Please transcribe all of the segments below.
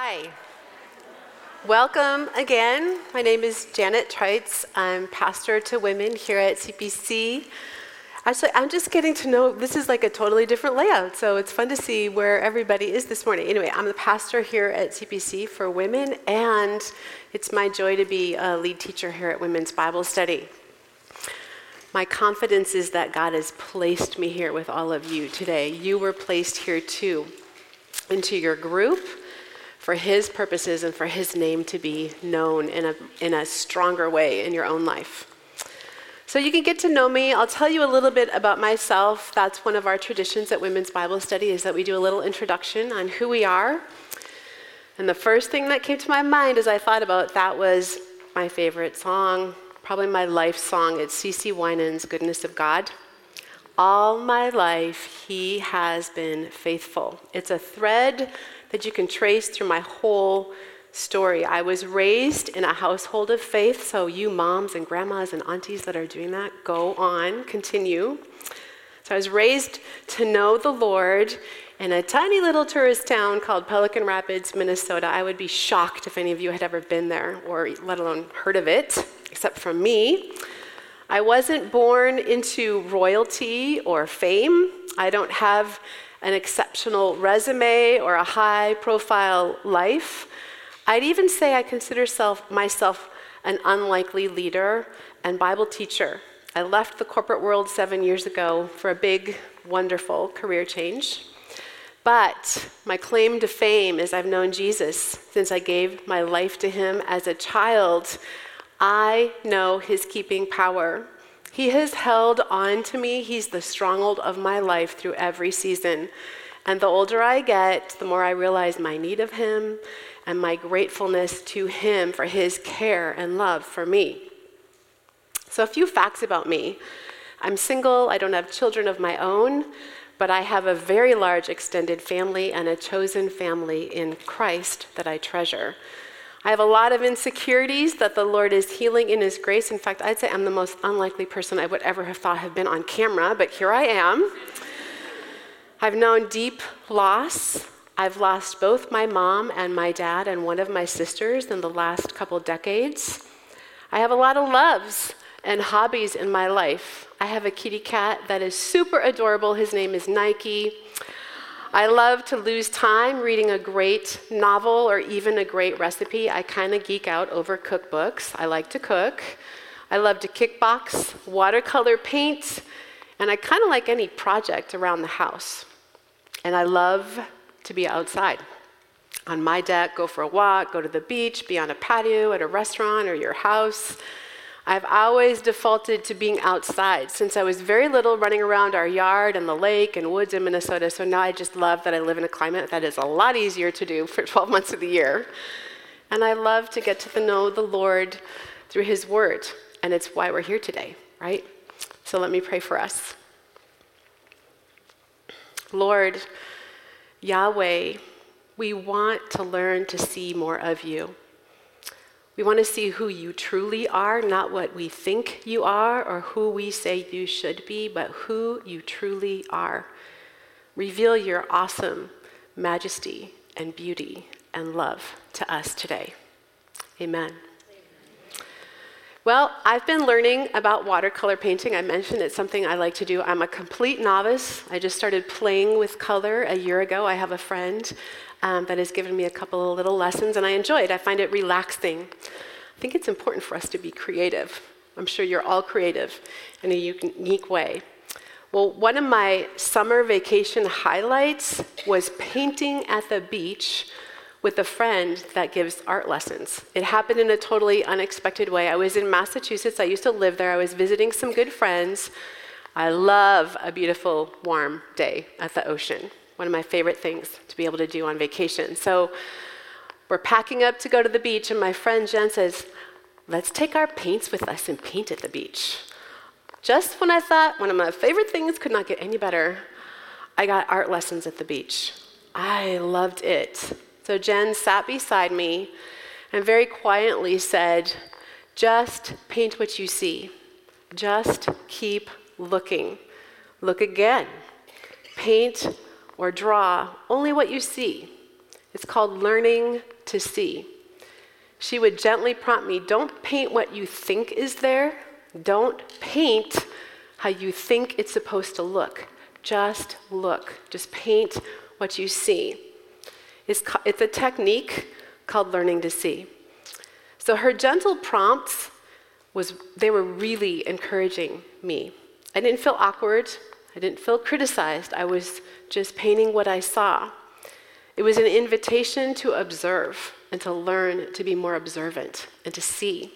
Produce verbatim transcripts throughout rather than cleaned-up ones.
Hi. Welcome again. My name is Janet Trites. I'm pastor to women here at C P C. Actually, I'm just getting to know, this is like a totally different layout, so it's fun to see where everybody is this morning. Anyway, I'm the pastor here at C P C for women, and it's my joy to be a lead teacher here at Women's Bible Study. My confidence is that God has placed me here with all of you today. You were placed here too, into your group, for his purposes and for his name to be known in a in a stronger way in your own life. So you can get to know me. I'll tell you a little bit about myself. That's one of our traditions at Women's Bible Study, is that we do a little introduction on who we are. And the first thing that came to my mind as I thought about that was my favorite song, probably my life song. It's C C Winans' Goodness of God. All my life, he has been faithful. It's a thread that you can trace through my whole story. I was raised in a household of faith, so you moms and grandmas and aunties that are doing that, go on, continue. So I was raised to know the Lord in a tiny little tourist town called Pelican Rapids, Minnesota. I would be shocked if any of you had ever been there, or let alone heard of it, except from me. I wasn't born into royalty or fame. I don't have an exceptional resume or a high-profile life. I'd even say I consider self, myself an unlikely leader and Bible teacher. I left the corporate world seven years ago for a big, wonderful career change. But my claim to fame is I've known Jesus since I gave my life to him as a child. I know his keeping power. He has held on to me. He's the stronghold of my life through every season. And the older I get, the more I realize my need of him and my gratefulness to him for his care and love for me. So a few facts about me. I'm single. I don't have children of my own, but I have a very large extended family and a chosen family in Christ that I treasure. I have a lot of insecurities that the Lord is healing in his grace. In fact, I'd say I'm the most unlikely person I would ever have thought have been on camera, but here I am. I've known deep loss. I've lost both my mom and my dad and one of my sisters in the last couple decades. I have a lot of loves and hobbies in my life. I have a kitty cat that is super adorable. His name is Nike. I love to lose time reading a great novel or even a great recipe. I kind of geek out over cookbooks. I like to cook. I love to kickbox, watercolor paint, and I kind of like any project around the house. And I love to be outside on my deck, go for a walk, go to the beach, be on a patio at a restaurant or your house. I've always defaulted to being outside since I was very little, running around our yard and the lake and woods in Minnesota. So now I just love that I live in a climate that is a lot easier to do for twelve months of the year. And I love to get to know the Lord through his word. And it's why we're here today, right? So let me pray for us. Lord, Yahweh, we want to learn to see more of you. We want to see who you truly are, not what we think you are or who we say you should be, but who you truly are. Reveal your awesome majesty and beauty and love to us today. Amen. Well, I've been learning about watercolor painting. I mentioned it's something I like to do. I'm a complete novice. I just started playing with color a year ago. I have a friend um, that has given me a couple of little lessons, and I enjoy it. I find it relaxing. I think it's important for us to be creative. I'm sure you're all creative in a unique way. Well, one of my summer vacation highlights was painting at the beach with a friend that gives art lessons. It happened in a totally unexpected way. I was in Massachusetts. I used to live there. I was visiting some good friends. I love a beautiful, warm day at the ocean. One of my favorite things to be able to do on vacation. So we're packing up to go to the beach, and my friend Jen says, let's take our paints with us and paint at the beach. Just when I thought one of my favorite things could not get any better, I got art lessons at the beach. I loved it. So Jen sat beside me and very quietly said, just paint what you see. Just keep looking. Look again. Paint or draw only what you see. It's called learning to see. She would gently prompt me, don't paint what you think is there. Don't paint how you think it's supposed to look. Just look. Just paint what you see. It's, it's a technique called learning to see. So her gentle prompts, was they were really encouraging me. I didn't feel awkward. I didn't feel criticized. I was just painting what I saw. It was an invitation to observe and to learn to be more observant and to see.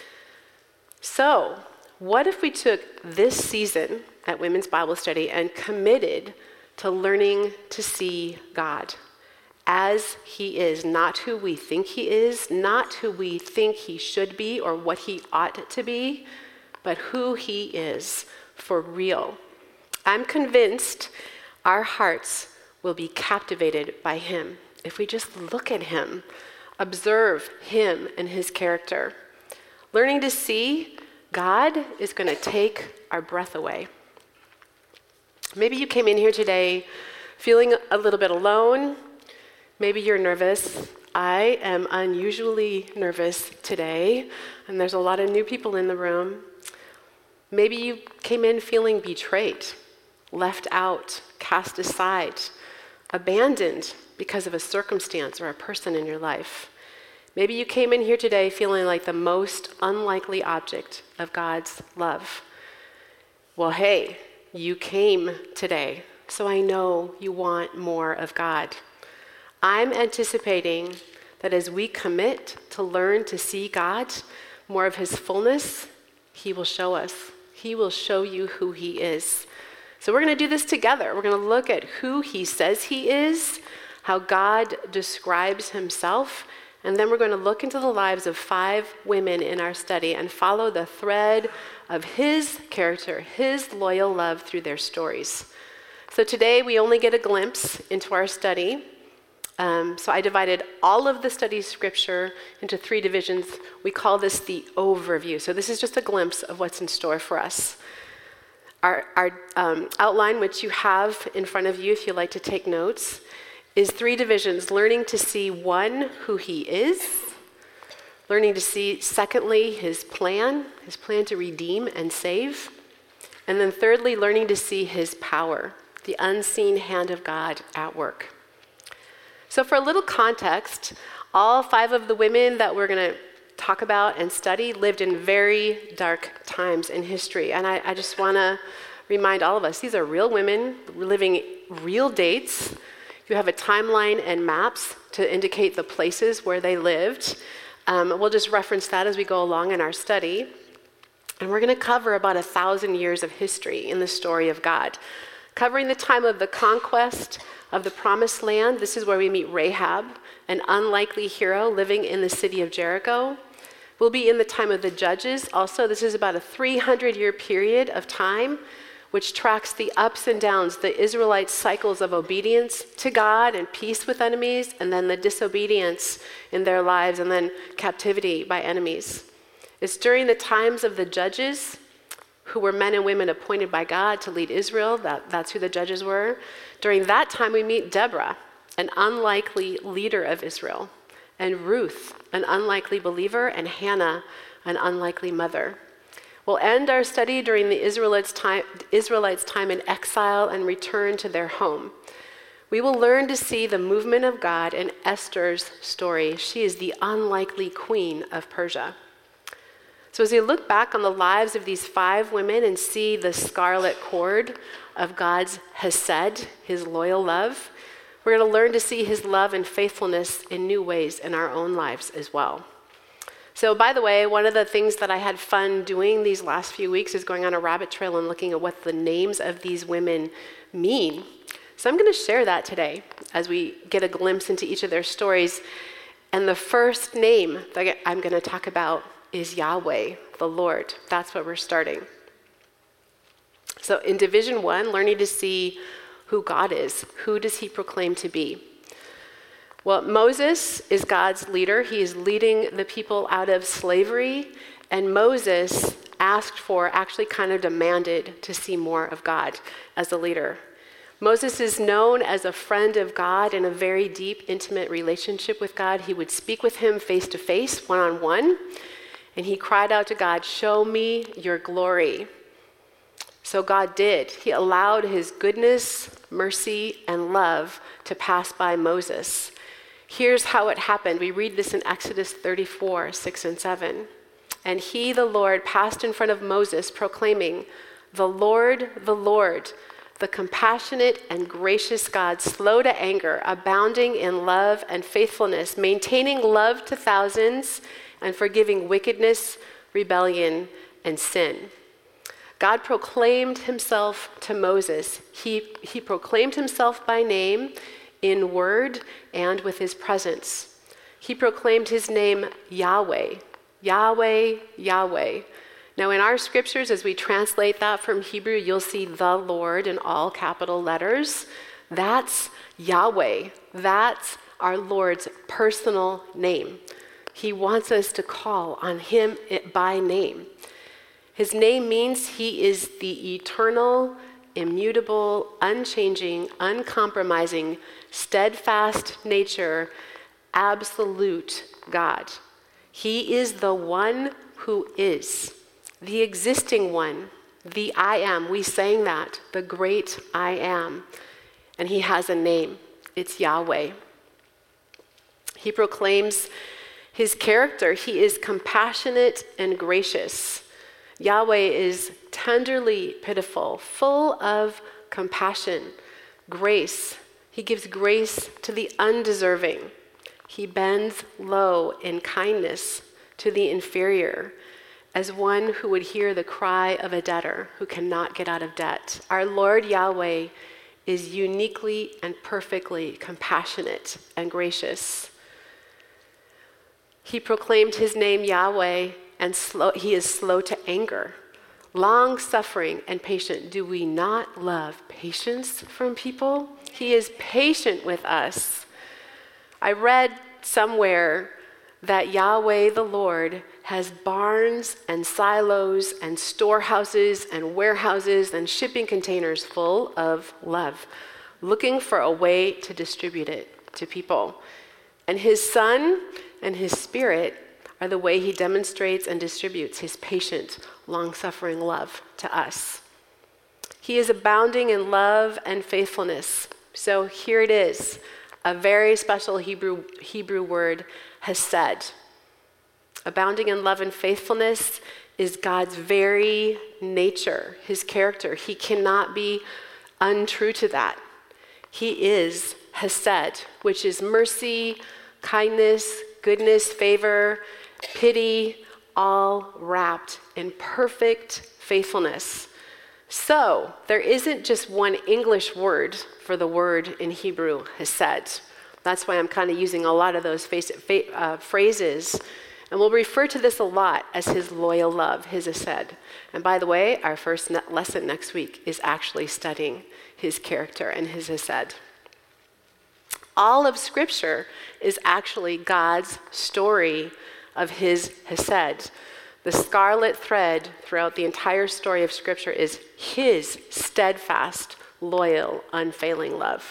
So, what if we took this season at Women's Bible Study and committed to learning to see God as He is, not who we think He is, not who we think He should be or what He ought to be, but who He is for real. I'm convinced our hearts will be captivated by Him if we just look at Him, observe Him and His character. Learning to see God is going to take our breath away. Maybe you came in here today feeling a little bit alone. Maybe you're nervous. I am unusually nervous today, and there's a lot of new people in the room. Maybe you came in feeling betrayed, left out, cast aside, abandoned because of a circumstance or a person in your life. Maybe you came in here today feeling like the most unlikely object of God's love. Well, hey, you came today, so I know you want more of God. I'm anticipating that as we commit to learn to see God, more of His fullness, He will show us. He will show you who He is. So we're going to do this together. We're going to look at who He says He is, how God describes Himself, and then we're going to look into the lives of five women in our study and follow the thread of His character, His loyal love through their stories. So today we only get a glimpse into our study. Um, so I divided all of the study scripture into three divisions. We call this the overview. So this is just a glimpse of what's in store for us. Our, our um, outline, which you have in front of you if you'd like to take notes, is three divisions. Learning to see, one, who He is. Learning to see, secondly, His plan, His plan to redeem and save. And then thirdly, learning to see His power, the unseen hand of God at work. So for a little context, all five of the women that we're going to talk about and study lived in very dark times in history. And I, I just want to remind all of us, these are real women living real dates. You have a timeline and maps to indicate the places where they lived. Um, we'll just reference that as we go along in our study. And we're going to cover about a thousand years of history in the story of God, covering the time of the conquest of the Promised Land. This is where we meet Rahab, an unlikely hero living in the city of Jericho. We'll be in the time of the Judges. Also, this is about a three hundred year period of time, which tracks the ups and downs, the Israelites' cycles of obedience to God and peace with enemies, and then the disobedience in their lives, and then captivity by enemies. It's during the times of the Judges, who were men and women appointed by God to lead Israel. That, that's who the judges were. During that time, we meet Deborah, an unlikely leader of Israel, and Ruth, an unlikely believer, and Hannah, an unlikely mother. We'll end our study during the Israelites' time, Israelites' time in exile and return to their home. We will learn to see the movement of God in Esther's story. She is the unlikely queen of Persia. So as we look back on the lives of these five women and see the scarlet cord of God's hesed, His loyal love, we're going to learn to see His love and faithfulness in new ways in our own lives as well. So by the way, one of the things that I had fun doing these last few weeks is going on a rabbit trail and looking at what the names of these women mean. So I'm going to share that today as we get a glimpse into each of their stories. And the first name that I'm going to talk about is Yahweh, the Lord. That's what we're starting. So in division one, learning to see who God is. Who does He proclaim to be? Well, Moses is God's leader. He is leading the people out of slavery. And Moses asked for, actually kind of demanded to see more of God as a leader. Moses is known as a friend of God in a very deep, intimate relationship with God. He would speak with him face to face, one-on-one, and he cried out to God, "Show me your glory." So God did. He allowed his goodness, mercy, and love to pass by Moses. Here's how it happened. We read this in Exodus thirty-four, six and seven. "And he, the Lord, passed in front of Moses, proclaiming, 'The Lord, the Lord, the compassionate and gracious God, slow to anger, abounding in love and faithfulness, maintaining love to thousands, and forgiving wickedness, rebellion, and sin.'" God proclaimed himself to Moses. He, he proclaimed himself by name in word and with his presence. He proclaimed his name Yahweh, Yahweh, Yahweh. Now in our scriptures, as we translate that from Hebrew, you'll see the Lord in all capital letters. That's Yahweh. That's our Lord's personal name. He wants us to call on him by name. His name means he is the eternal, immutable, unchanging, uncompromising, steadfast nature, absolute God. He is the one who is. The existing one, the I am. We sang that, the great I am. And he has a name. It's Yahweh. He proclaims his character. He is compassionate and gracious. Yahweh is tenderly pitiful, full of compassion, grace. He gives grace to the undeserving. He bends low in kindness to the inferior, as one who would hear the cry of a debtor who cannot get out of debt. Our Lord Yahweh is uniquely and perfectly compassionate and gracious. He proclaimed his name Yahweh, and slow, he is slow to anger, long-suffering and patient. Do we not love patience from people? He is patient with us. I read somewhere that Yahweh the Lord has barns and silos and storehouses and warehouses and shipping containers full of love, looking for a way to distribute it to people. And his Son and his Spirit are the way he demonstrates and distributes his patient, long-suffering love to us. He is abounding in love and faithfulness. So here it is, a very special Hebrew, Hebrew word, hesed. Abounding in love and faithfulness is God's very nature, his character. He cannot be untrue to that. He is hesed, which is mercy, kindness, goodness, favor, pity, all wrapped in perfect faithfulness. So there isn't just one English word for the word in Hebrew, hesed. That's why I'm kind of using a lot of those face, fa- uh, phrases. And we'll refer to this a lot as his loyal love, his hesed. And by the way, our first ne- lesson next week is actually studying his character and his hesed. All of Scripture is actually God's story of his hesed. The scarlet thread throughout the entire story of Scripture is his steadfast, loyal, unfailing love.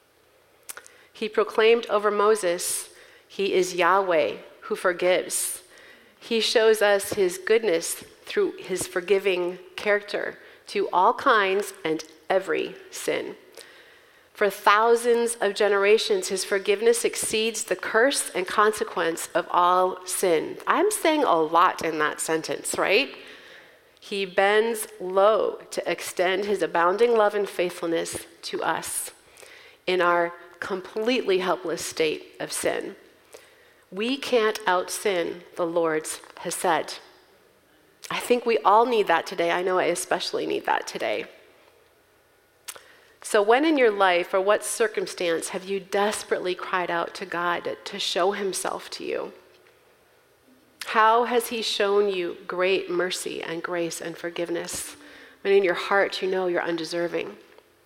He proclaimed over Moses, he is Yahweh who forgives. He shows us his goodness through his forgiving character to all kinds and every sin. For thousands of generations, his forgiveness exceeds the curse and consequence of all sin. I'm saying a lot in that sentence, right? He bends low to extend his abounding love and faithfulness to us in our completely helpless state of sin. We can't out-sin the Lord's hesed. I think we all need that today. I know I especially need that today. So when in your life or what circumstance have you desperately cried out to God to show himself to you? How has he shown you great mercy and grace and forgiveness when in your heart you know you're undeserving?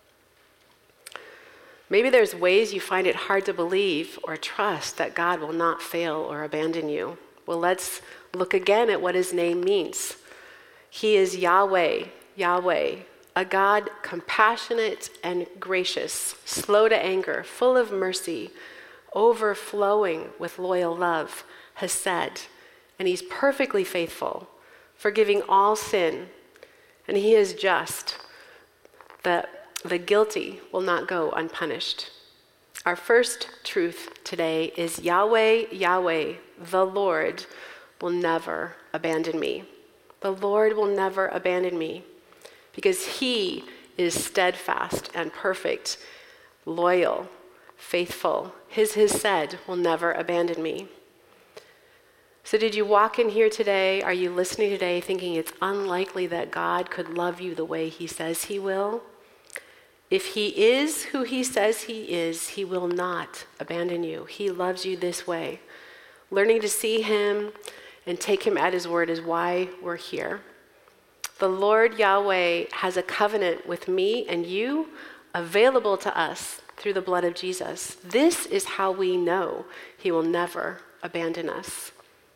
Maybe there's ways you find it hard to believe or trust that God will not fail or abandon you. Well, let's look again at what his name means. He is Yahweh, Yahweh, a God compassionate and gracious, slow to anger, full of mercy, overflowing with loyal love, has said, and he's perfectly faithful, forgiving all sin, and he is just, that the guilty will not go unpunished. Our first truth today is Yahweh, Yahweh, the Lord, will never abandon me. The Lord will never abandon me because he is steadfast and perfect, loyal, faithful. His, his said will never abandon me. So did you walk in here today? Are you listening today thinking it's unlikely that God could love you the way he says he will? If he is who he says he is, he will not abandon you. He loves you this way. Learning to see him and take him at his word is why we're here. The Lord Yahweh has a covenant with me and you available to us through the blood of Jesus. This is how we know he will never abandon us.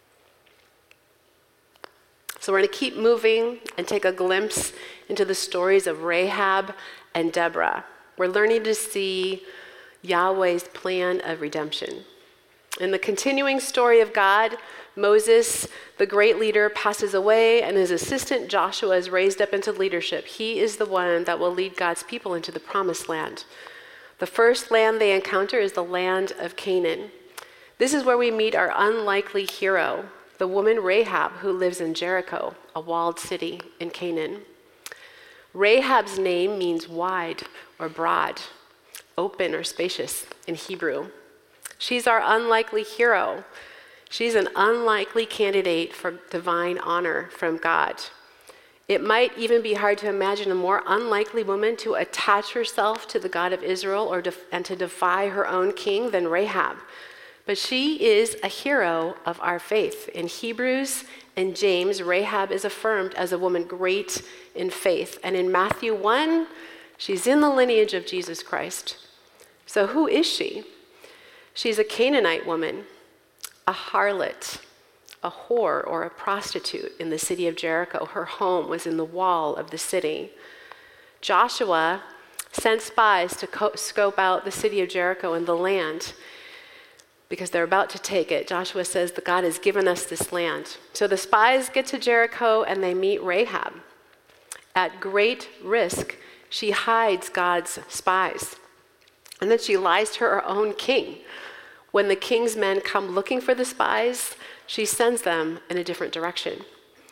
So we're going to keep moving and take a glimpse into the stories of Rahab and Deborah. We're learning to see Yahweh's plan of redemption. In the continuing story of God, Moses, the great leader, passes away and his assistant Joshua is raised up into leadership. He is the one that will lead God's people into the promised land. The first land they encounter is the land of Canaan. This is where we meet our unlikely hero, the woman Rahab, who lives in Jericho, a walled city in Canaan. Rahab's name means wide or broad, open or spacious in Hebrew. She's our unlikely hero. She's an unlikely candidate for divine honor from God. It might even be hard to imagine a more unlikely woman to attach herself to the God of Israel or def- and to defy her own king than Rahab. But she is a hero of our faith. In Hebrews and James, Rahab is affirmed as a woman great in faith. And in Matthew one, she's in the lineage of Jesus Christ. So who is she? She's a Canaanite woman, a harlot, a whore or a prostitute in the city of Jericho. Her home was in the wall of the city. Joshua sent spies to co- scope out the city of Jericho and the land because they're about to take it. Joshua says that God has given us this land. So the spies get to Jericho and they meet Rahab. At great risk, she hides God's spies. And then she lies to her own king. When the king's men come looking for the spies, she sends them in a different direction.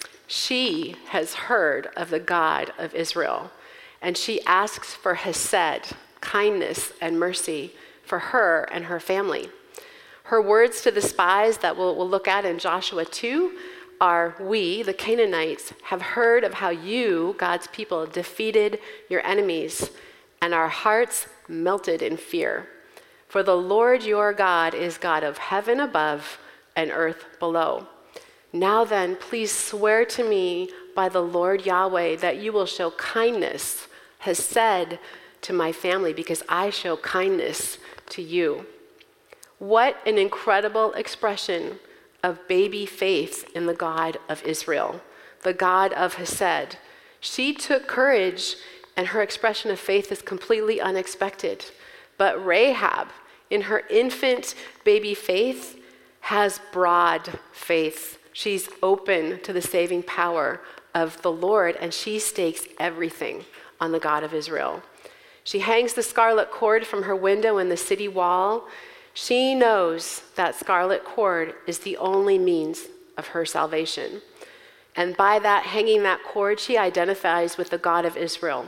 She has heard of the God of Israel, and she asks for hesed, kindness and mercy for her and her family. Her words to the spies that we'll, we'll look at in Joshua two are, we, the Canaanites, have heard of how you, God's people, defeated your enemies, and our hearts melted in fear. For the Lord your God is God of heaven above and earth below. Now then, please swear to me by the Lord Yahweh that you will show kindness, has said to my family, because I show kindness to you. What an incredible expression of baby faith in the God of Israel, the God of Hesed. She took courage, and her expression of faith is completely unexpected. But Rahab, in her infant baby faith, has broad faith. She's open to the saving power of the Lord, and she stakes everything on the God of Israel. She hangs the scarlet cord from her window in the city wall. She knows that scarlet cord is the only means of her salvation. And by that, hanging that cord, she identifies with the God of Israel.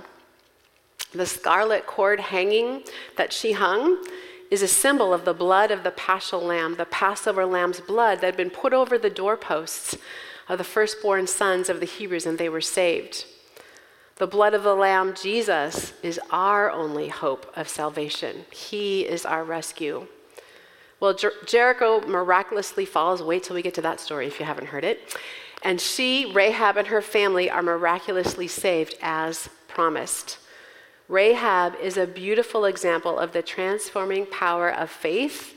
The scarlet cord hanging that she hung is a symbol of the blood of the Paschal lamb, the Passover lamb's blood that had been put over the doorposts of the firstborn sons of the Hebrews, and they were saved. The blood of the Lamb, Jesus, is our only hope of salvation. He is our rescue. Well, Jer- Jericho miraculously falls. Wait till we get to that story if you haven't heard it. And she, Rahab, and her family are miraculously saved as promised. Rahab is a beautiful example of the transforming power of faith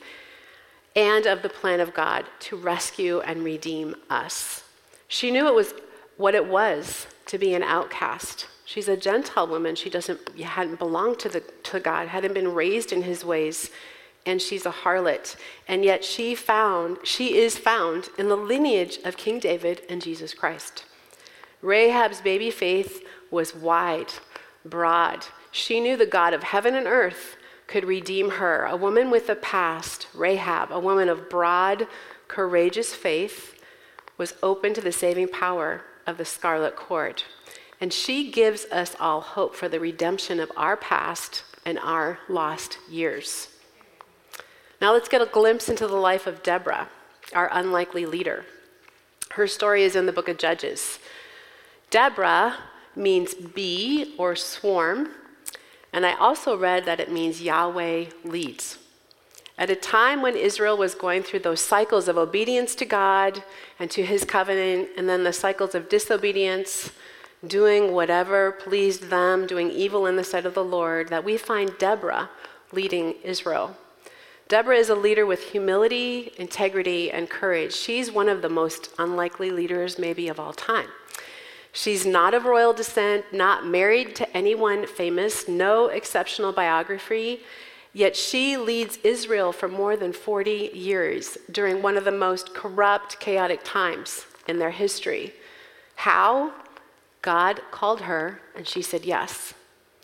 and of the plan of God to rescue and redeem us. She knew it was what it was to be an outcast, She's a Gentile woman. She doesn't, hadn't belonged to, the, to God, hadn't been raised in his ways, and she's a harlot. And yet she found, she is found in the lineage of King David and Jesus Christ. Rahab's baby faith was wide, broad. She knew the God of heaven and earth could redeem her. A woman with a past, Rahab, a woman of broad, courageous faith, was open to the saving power of the scarlet cord. And she gives us all hope for the redemption of our past and our lost years. Now let's get a glimpse into the life of Deborah, our unlikely leader. Her story is in the book of Judges. Deborah means bee or swarm, and I also read that it means Yahweh leads. At a time when Israel was going through those cycles of obedience to God and to his covenant, and then the cycles of disobedience, doing whatever pleased them, doing evil in the sight of the Lord, that we find Deborah leading Israel. Deborah is a leader with humility, integrity, and courage. She's one of the most unlikely leaders maybe of all time. She's not of royal descent, not married to anyone famous, no exceptional biography, yet she leads Israel for more than forty years during one of the most corrupt, chaotic times in their history. How? God called her, and she said yes.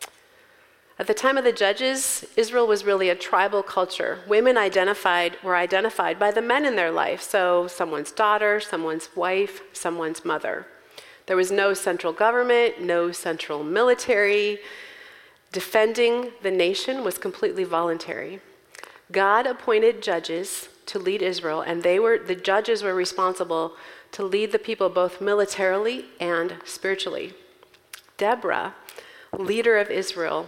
At the time of the Judges, Israel was really a tribal culture. Women identified were identified by the men in their life, so someone's daughter, someone's wife, someone's mother. There was no central government, no central military. Defending the nation was completely voluntary. God appointed judges to lead Israel, and they were the judges were responsible to lead the people both militarily and spiritually. Deborah, leader of Israel,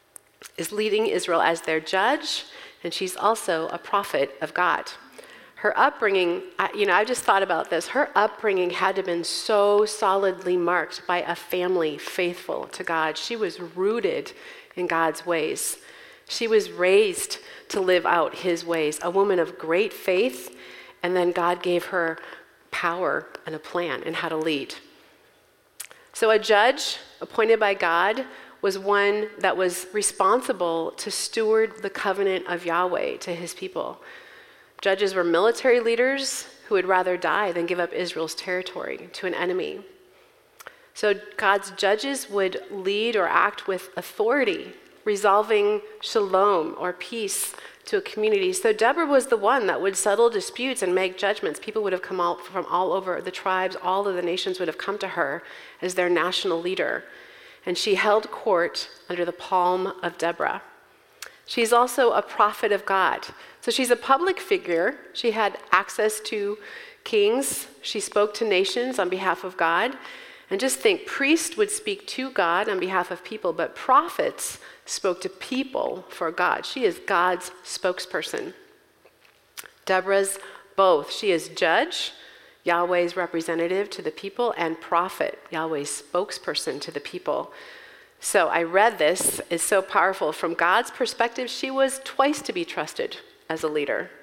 is leading Israel as their judge, and she's also a prophet of God. Her upbringing, you know, I just thought about this. Her upbringing had to have been so solidly marked by a family faithful to God. She was rooted in God's ways. She was raised to live out his ways, a woman of great faith, and then God gave her power and a plan in how to lead. So a judge appointed by God was one that was responsible to steward the covenant of Yahweh to his people. Judges were military leaders who would rather die than give up Israel's territory to an enemy. So God's judges would lead or act with authority, resolving shalom or peace to a community. So Deborah was the one that would settle disputes and make judgments. People would have come out from all over the tribes, all of the nations would have come to her as their national leader. And she held court under the palm of Deborah. She's also a prophet of God. So she's a public figure. She had access to kings. She spoke to nations on behalf of God. And just think, priests would speak to God on behalf of people, but prophets spoke to people for God. She is God's spokesperson. Deborah's both. She is judge, Yahweh's representative to the people, and prophet, Yahweh's spokesperson to the people. So I read this, it's so powerful. From God's perspective, she was twice to be trusted as a leader.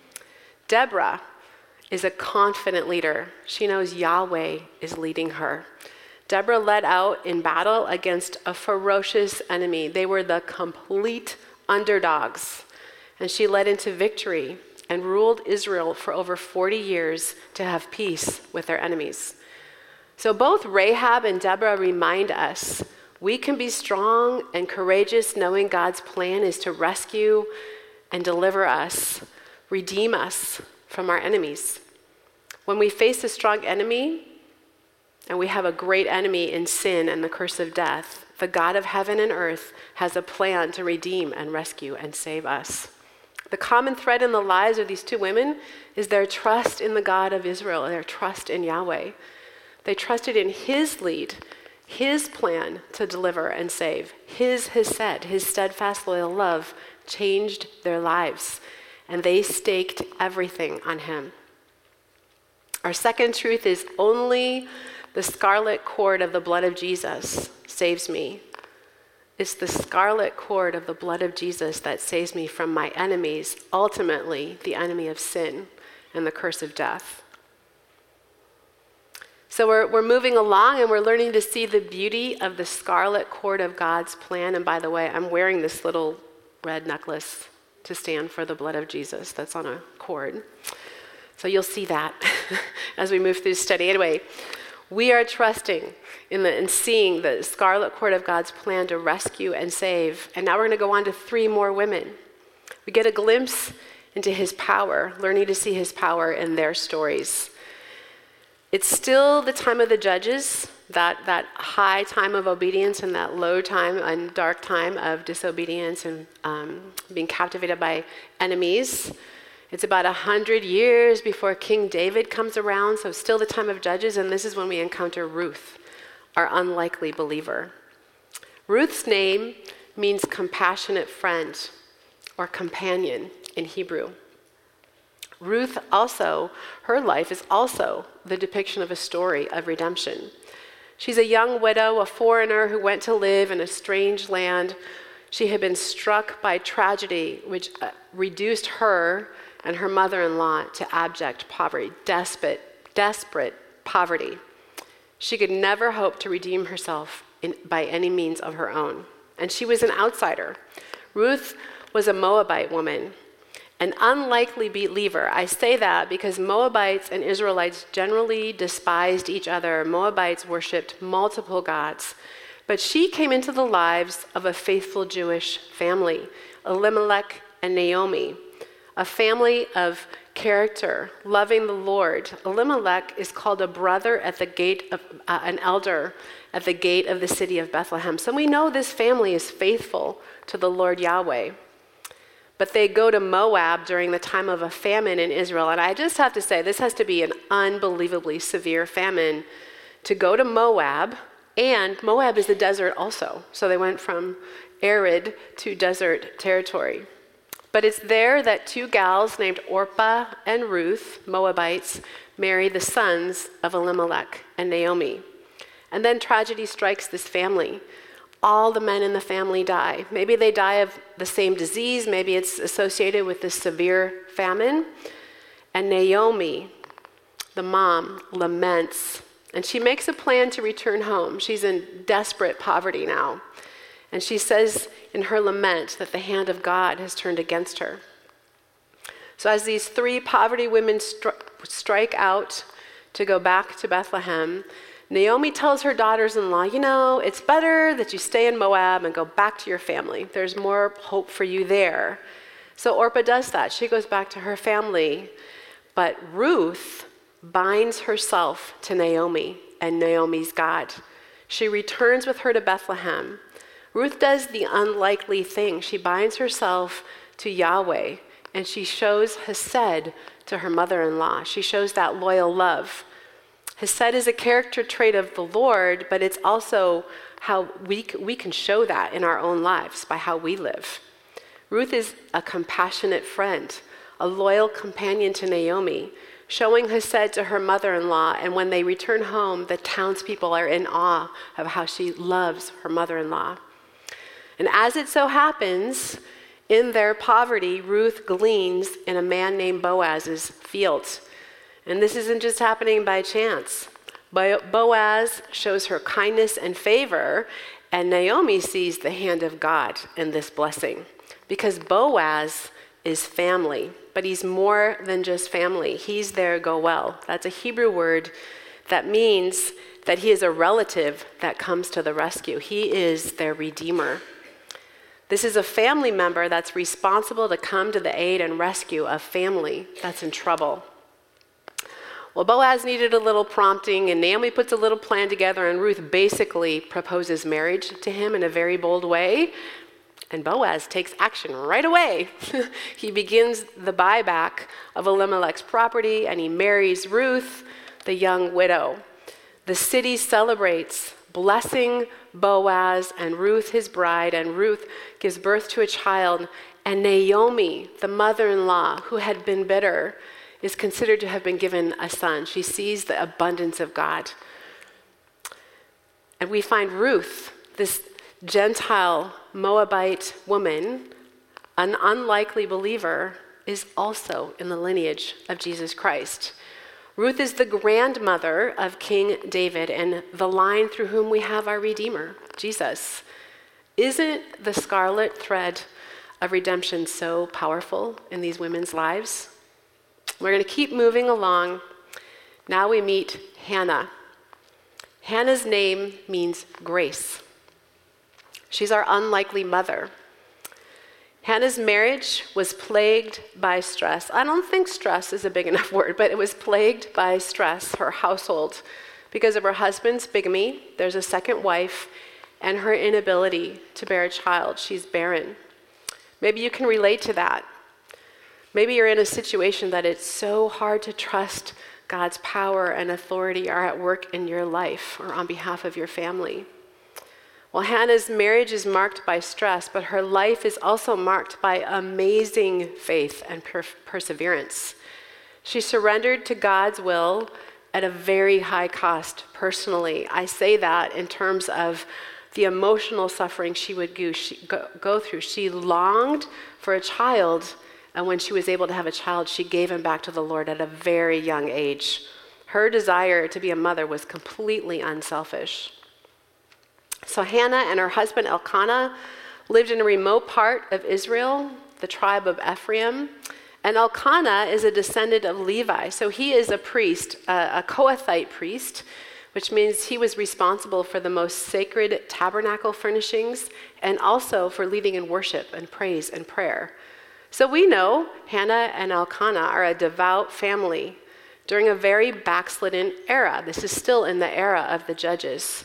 Deborah is a confident leader. She knows Yahweh is leading her. Deborah led out in battle against a ferocious enemy. They were the complete underdogs. And she led into victory and ruled Israel for over forty years to have peace with their enemies. So both Rahab and Deborah remind us we can be strong and courageous knowing God's plan is to rescue and deliver us, redeem us from our enemies. When we face a strong enemy, and we have a great enemy in sin and the curse of death, the God of heaven and earth has a plan to redeem and rescue and save us. The common thread in the lives of these two women is their trust in the God of Israel, their trust in Yahweh. They trusted in his lead, his plan to deliver and save. His hesed, his steadfast, loyal love, changed their lives, and they staked everything on him. Our second truth is only the scarlet cord of the blood of Jesus saves me. It's the scarlet cord of the blood of Jesus that saves me from my enemies, ultimately the enemy of sin and the curse of death. So we're, we're moving along and we're learning to see the beauty of the scarlet cord of God's plan. And by the way, I'm wearing this little red necklace to stand for the blood of Jesus that's on a cord. So you'll see that as we move through the study. Anyway, we are trusting in the and seeing the scarlet cord of God's plan to rescue and save. And now we're going to go on to three more women. We get a glimpse into his power, learning to see his power in their stories. It's still the time of the judges, that, that high time of obedience and that low time and dark time of disobedience and um, being captivated by enemies. It's about a hundred years before King David comes around, so still the time of judges, and this is when we encounter Ruth, our unlikely believer. Ruth's name means compassionate friend or companion in Hebrew. Ruth also, her life is also the depiction of a story of redemption. She's a young widow, a foreigner who went to live in a strange land. She had been struck by tragedy, which uh, reduced her and her mother-in-law to abject poverty, desperate, desperate poverty. She could never hope to redeem herself in, by any means of her own. And she was an outsider. Ruth was a Moabite woman, an unlikely believer. I say that because Moabites and Israelites generally despised each other. Moabites worshipped multiple gods. But she came into the lives of a faithful Jewish family, Elimelech and Naomi, a family of character, loving the Lord. Elimelech is called a brother at the gate of, uh, an elder at the gate of the city of Bethlehem. So we know this family is faithful to the Lord Yahweh. But they go to Moab during the time of a famine in Israel. And I just have to say, this has to be an unbelievably severe famine to go to Moab. And Moab is a desert also. So they went from arid to desert territory. But it's there that two gals named Orpah and Ruth, Moabites, marry the sons of Elimelech and Naomi. And then tragedy strikes this family. All the men in the family die. Maybe they die of the same disease. Maybe it's associated with this severe famine. And Naomi, the mom, laments. And she makes a plan to return home. She's in desperate poverty now. And she says in her lament that the hand of God has turned against her. So as these three poverty women stri- strike out to go back to Bethlehem, Naomi tells her daughters-in-law, you know, it's better that you stay in Moab and go back to your family. There's more hope for you there. So Orpah does that. She goes back to her family. But Ruth binds herself to Naomi and Naomi's God. She returns with her to Bethlehem. Ruth does the unlikely thing. She binds herself to Yahweh, and she shows Hesed to her mother-in-law. She shows that loyal love. Hesed is a character trait of the Lord, but it's also how we, we can show that in our own lives by how we live. Ruth is a compassionate friend, a loyal companion to Naomi, showing Hesed to her mother-in-law, and when they return home, the townspeople are in awe of how she loves her mother-in-law. And as it so happens, in their poverty, Ruth gleans in a man named Boaz's field. And this isn't just happening by chance. Boaz shows her kindness and favor, and Naomi sees the hand of God in this blessing. Because Boaz is family, but he's more than just family. He's their goel. That's a Hebrew word that means that he is a relative that comes to the rescue. He is their redeemer. This is a family member that's responsible to come to the aid and rescue a family that's in trouble. Well, Boaz needed a little prompting, and Naomi puts a little plan together, and Ruth basically proposes marriage to him in a very bold way. And Boaz takes action right away. He begins the buyback of Elimelech's property, and he marries Ruth, the young widow. The city celebrates, blessing Boaz and Ruth, his bride, and Ruth gives birth to a child. And Naomi, the mother-in-law, who had been bitter, is considered to have been given a son. She sees the abundance of God. And we find Ruth, this Gentile Moabite woman, an unlikely believer, is also in the lineage of Jesus Christ. Ruth is the grandmother of King David and the line through whom we have our Redeemer, Jesus. Isn't the scarlet thread of redemption so powerful in these women's lives? We're going to keep moving along. Now we meet Hannah. Hannah's name means grace. She's our unlikely mother. Hannah's marriage was plagued by stress. I don't think stress is a big enough word, but it was plagued by stress, her household, because of her husband's bigamy. There's a second wife, and her inability to bear a child. She's barren. Maybe you can relate to that. Maybe you're in a situation that it's so hard to trust God's power and authority are at work in your life or on behalf of your family. Well, Hannah's marriage is marked by stress, but her life is also marked by amazing faith and per- perseverance. She surrendered to God's will at a very high cost personally. I say that in terms of the emotional suffering she would go, she, go, go through. She longed for a child, and when she was able to have a child, she gave him back to the Lord at a very young age. Her desire to be a mother was completely unselfish. So Hannah and her husband Elkanah lived in a remote part of Israel, the tribe of Ephraim. And Elkanah is a descendant of Levi. So he is a priest, a, a Kohathite priest, which means he was responsible for the most sacred tabernacle furnishings and also for leading in worship and praise and prayer. So we know Hannah and Elkanah are a devout family during a very backslidden era. This is still in the era of the judges.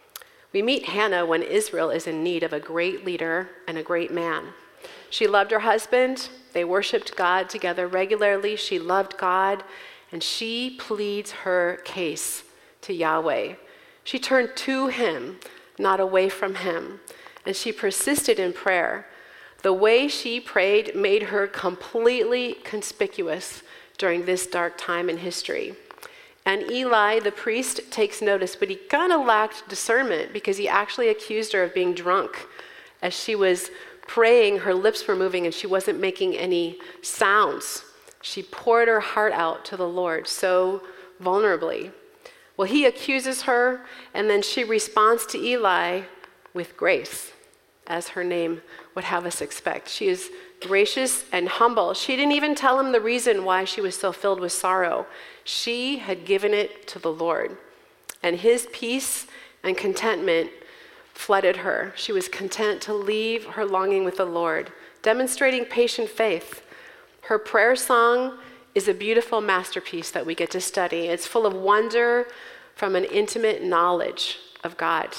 We meet Hannah when Israel is in need of a great leader and a great man. She loved her husband. They worshiped God together regularly. She loved God, and she pleads her case to Yahweh. She turned to him, not away from him, and she persisted in prayer. The way she prayed made her completely conspicuous during this dark time in history. And Eli, the priest, takes notice, but he kind of lacked discernment because he actually accused her of being drunk. As she was praying, her lips were moving and she wasn't making any sounds. She poured her heart out to the Lord so vulnerably. Well, he accuses her, and then she responds to Eli with grace, as her name would have us expect. She is gracious and humble. She didn't even tell him the reason why she was so filled with sorrow. She had given it to the Lord, and his peace and contentment flooded her. She was content to leave her longing with the Lord, demonstrating patient faith. Her prayer song is a beautiful masterpiece that we get to study. It's full of wonder from an intimate knowledge of God.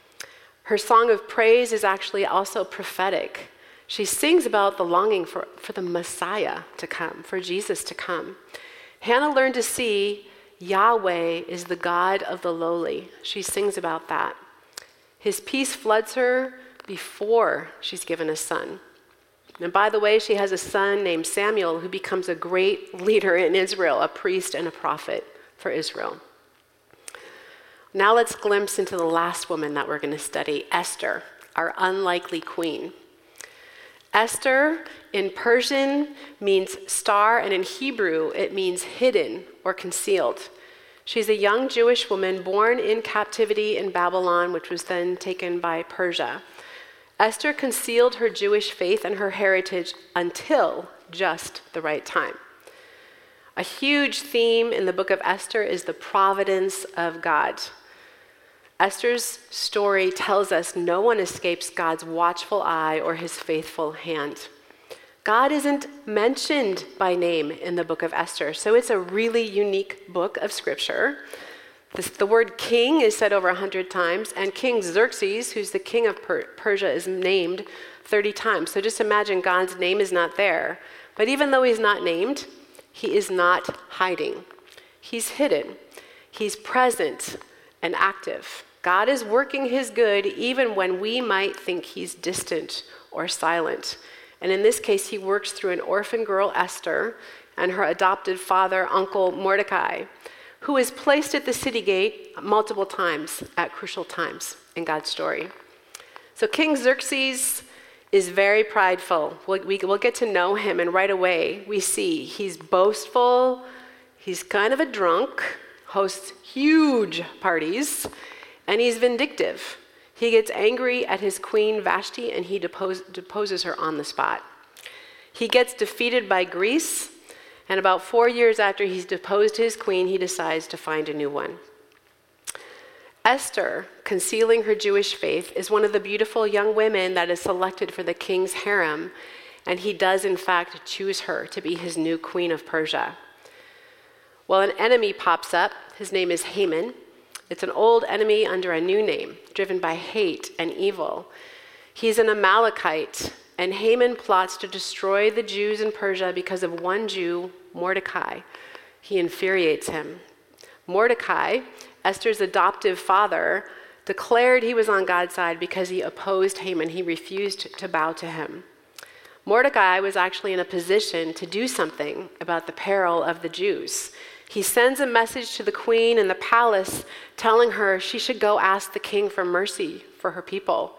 Her song of praise is actually also prophetic. She sings about the longing for, for the Messiah to come, for Jesus to come. Hannah learned to see Yahweh is the God of the lowly. She sings about that. His peace floods her before she's given a son. And by the way, she has a son named Samuel who becomes a great leader in Israel, a priest and a prophet for Israel. Now let's glimpse into the last woman that we're going to study, Esther, our unlikely queen. Esther in Persian means star, and in Hebrew it means hidden or concealed. She's a young Jewish woman born in captivity in Babylon, which was then taken by Persia. Esther concealed her Jewish faith and her heritage until just the right time. A huge theme in the book of Esther is the providence of God. Esther's story tells us no one escapes God's watchful eye or his faithful hand. God isn't mentioned by name in the book of Esther, so it's a really unique book of scripture. This, the word king is said over one hundred times, and King Xerxes, who's the king of per- Persia, is named thirty times. So just imagine God's name is not there. But even though he's not named, he is not hiding. He's hidden. He's present and active. God is working his good even when we might think he's distant or silent. And in this case, he works through an orphan girl, Esther, and her adopted father, Uncle Mordecai, who is placed at the city gate multiple times at crucial times in God's story. So King Xerxes is very prideful. We'll, we, we'll get to know him, and right away we see he's boastful, He's kind of a drunk, hosts huge parties, and he's vindictive. He gets angry at his queen Vashti, and he depose, deposes her on the spot. He gets defeated by Greece, and about four years after he's deposed his queen, he decides to find a new one. Esther, concealing her Jewish faith, is one of the beautiful young women that is selected for the king's harem, and he does in fact choose her to be his new queen of Persia. Well, an enemy pops up. His name is Haman. It's an old enemy under a new name, driven by hate and evil. He's an Amalekite, and Haman plots to destroy the Jews in Persia because of one Jew, Mordecai. He infuriates him. Mordecai, Esther's adoptive father, declared he was on God's side because he opposed Haman. He refused to bow to him. Mordecai was actually in a position to do something about the peril of the Jews. He sends a message to the queen in the palace telling her she should go ask the king for mercy for her people.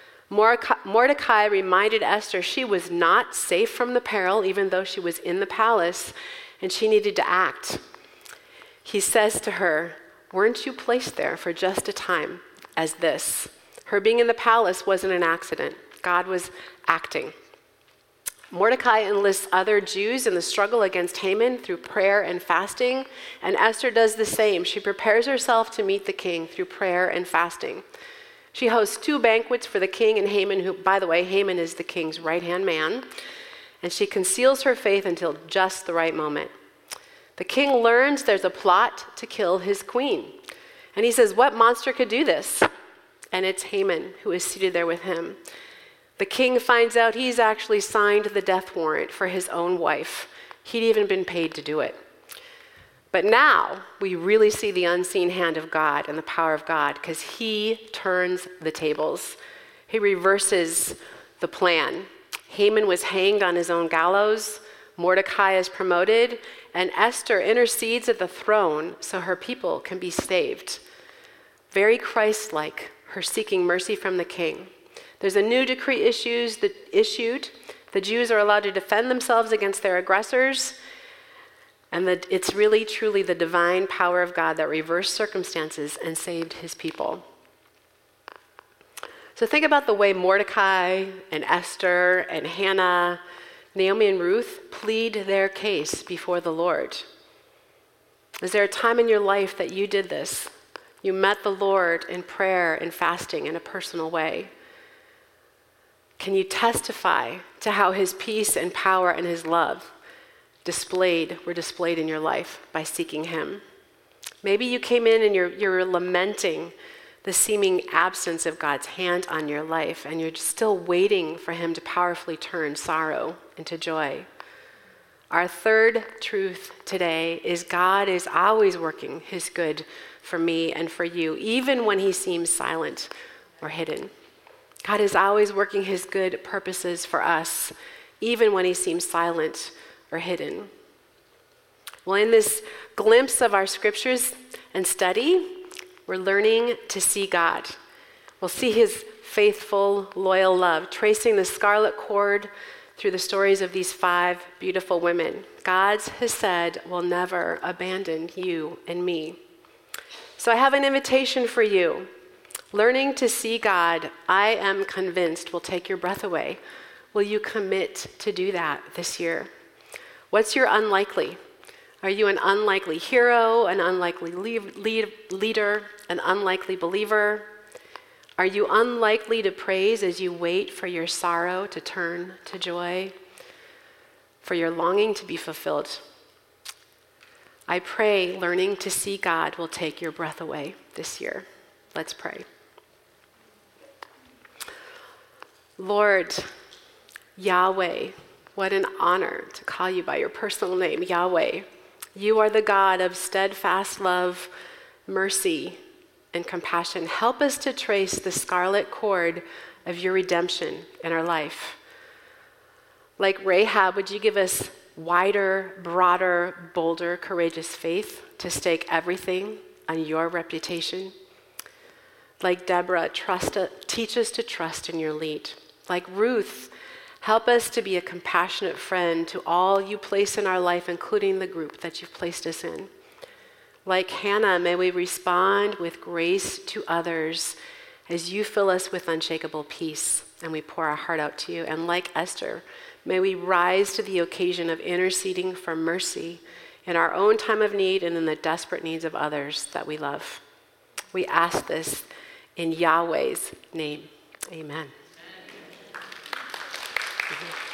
Mordecai reminded Esther she was not safe from the peril, even though she was in the palace, and she needed to act. He says to her, "Weren't you placed there for just a time as this?" Her being in the palace wasn't an accident. God was acting. Mordecai enlists other Jews in the struggle against Haman through prayer and fasting, and Esther does the same. She prepares herself to meet the king through prayer and fasting. She hosts two banquets for the king and Haman, who, by the way, Haman is the king's right-hand man, and she conceals her faith until just the right moment. The king learns there's a plot to kill his queen, and he says, "What monster could do this?" And it's Haman who is seated there with him. The king finds out he's actually signed the death warrant for his own wife. He'd even been paid to do it. But now we really see the unseen hand of God and the power of God, because he turns the tables. He reverses the plan. Haman was hanged on his own gallows. Mordecai is promoted, and Esther intercedes at the throne so her people can be saved. Very Christ-like, her seeking mercy from the king. There's a new decree issues that issued. The Jews are allowed to defend themselves against their aggressors. And that it's really, truly the divine power of God that reversed circumstances and saved his people. So think about the way Mordecai and Esther and Hannah, Naomi and Ruth plead their case before the Lord. Is there a time in your life that you did this? You met the Lord in prayer and fasting in a personal way. Can you testify to how his peace and power and his love displayed, were displayed in your life by seeking him? Maybe you came in and you're, you're lamenting the seeming absence of God's hand on your life, and you're still waiting for him to powerfully turn sorrow into joy. Our third truth today is God is always working his good for me and for you, even when he seems silent or hidden. God is always working his good purposes for us, even when he seems silent or hidden. Well, in this glimpse of our scriptures and study, we're learning to see God. We'll see his faithful, loyal love, tracing the scarlet cord through the stories of these five beautiful women. God has said, will never abandon you and me. So I have an invitation for you. Learning to see God, I am convinced, will take your breath away. Will you commit to do that this year? What's your unlikely? Are you an unlikely hero, an unlikely lead, lead, leader, an unlikely believer? Are you unlikely to praise as you wait for your sorrow to turn to joy, for your longing to be fulfilled? I pray learning to see God will take your breath away this year. Let's pray. Lord, Yahweh, what an honor to call you by your personal name, Yahweh. You are the God of steadfast love, mercy, and compassion. Help us to trace the scarlet cord of your redemption in our life. Like Rahab, would you give us wider, broader, bolder, courageous faith to stake everything on your reputation? Like Deborah, trust, teach us to trust in your lead. Like Ruth, Help us to be a compassionate friend to all you place in our life, including the group that you've placed us in. Like Hannah, may we respond with grace to others as you fill us with unshakable peace and we pour our heart out to you. And like Esther, may we rise to the occasion of interceding for mercy in our own time of need and in the desperate needs of others that we love. We ask this in Yahweh's name. Amen. Amen. Mm-hmm.